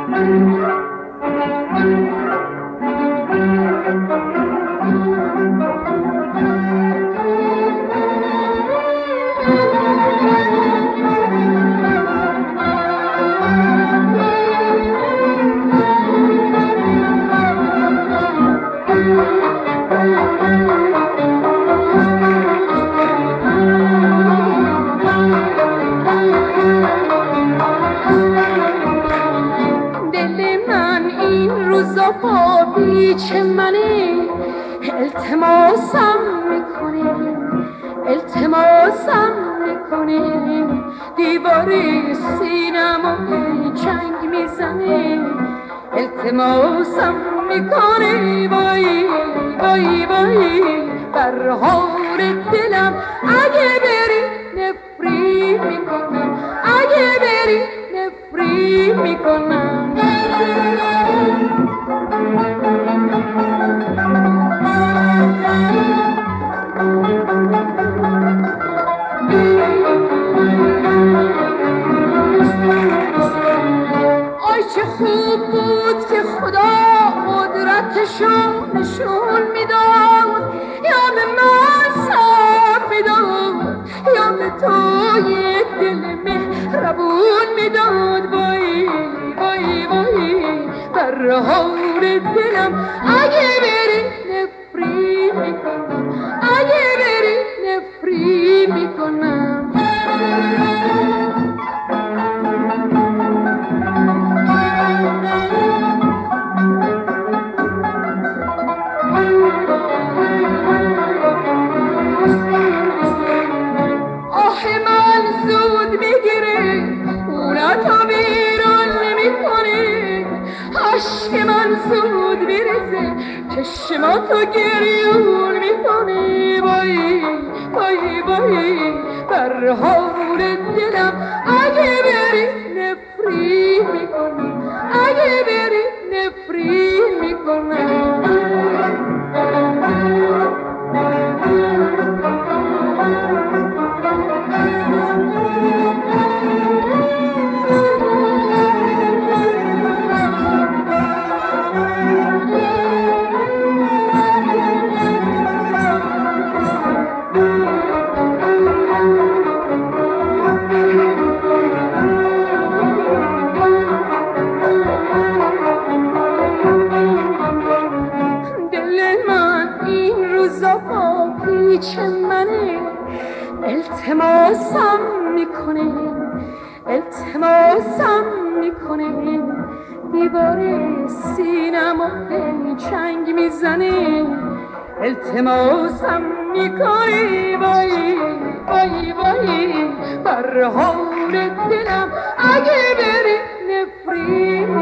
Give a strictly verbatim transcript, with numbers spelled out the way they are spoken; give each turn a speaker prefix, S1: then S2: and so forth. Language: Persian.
S1: چه منه التماسم میکنه التماسم میکنه دیوار سینما چنگ میزنه التماسم میکنه وای وای وای برهار دلم اگه بری نفری میکنم اگه بری نفری میکنم خوب بود که خدا قدرتشو نشون میداد یا به من صبر میداد یا به تو یک دل مهربون میداد وای وای وای برهار دلم اگه بری نفری میکنم اگه بری نفری میکنم عشق من زود میرسه چشماتو گریون میکنه وای وای وای برهار دلم اگه بری نفری میکنم اگه بری نفری میکنم چه منه التماسم میکنه التماسم میکنه دیوار سینما چنگ میزنه التماسم میکنه وای وای وای برهار دلم اگه بری نفری